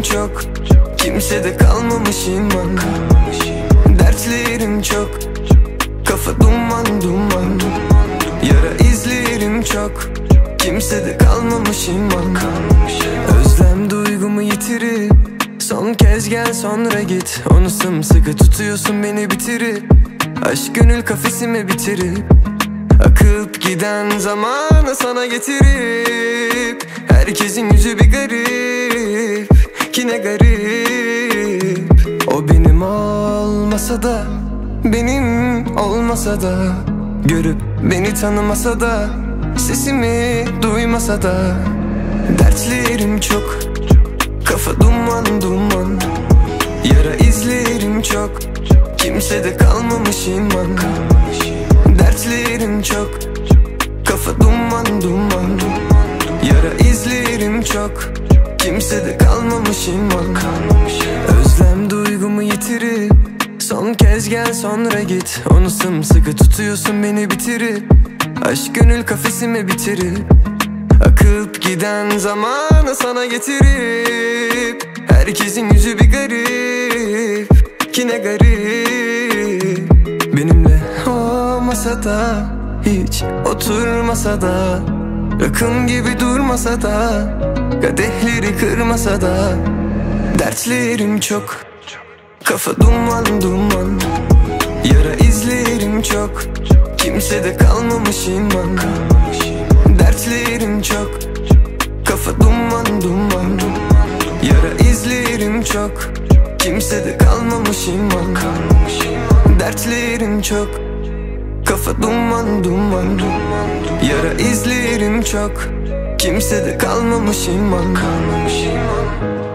Dertlerim çok, kimsede kalmamış iman. Dertlerim çok, kafa duman duman. Yara izlerim çok, kimsede kalmamış iman. Özlem duygumu yitirip son kez gel sonra git. Onu sımsıkı tutuyorsun beni bitirip, aşk gönül kafesime bitirip, akıp giden zamanı sana getirip. Herkesin yüzü bir garip, ki ne garip. O benim olmasa da, benim olmasa da, görüp beni tanımasa da, sesimi duymasa da. Dertlerim çok, kafa duman duman. Yara izlerim çok, kimsede kalmamış iman. Dertlerim çok, kafa duman duman. Yara izlerim çok, kimsede kalmamış iman. Özlem duygumu yitirip son kez gel sonra git. Onu sımsıkı tutuyorsun beni bitirip, aşk gönül kafesime bitirip, akıp giden zamanı sana getirip. Herkesin yüzü bir garip, ki ne garip. Benimle olmasa da, hiç oturmasa da, rakım gibi durmasa da, kadehleri kırmasa da. Dertlerim çok, kafa duman duman. Yara izlerim çok, kimsede kalmamış iman. Dertlerim çok, kafa duman duman. Yara izlerim çok, kimsede kalmamış iman. Dertlerim çok, kafa duman duman. Yara izlerim çok, kimsede kalmamış iman.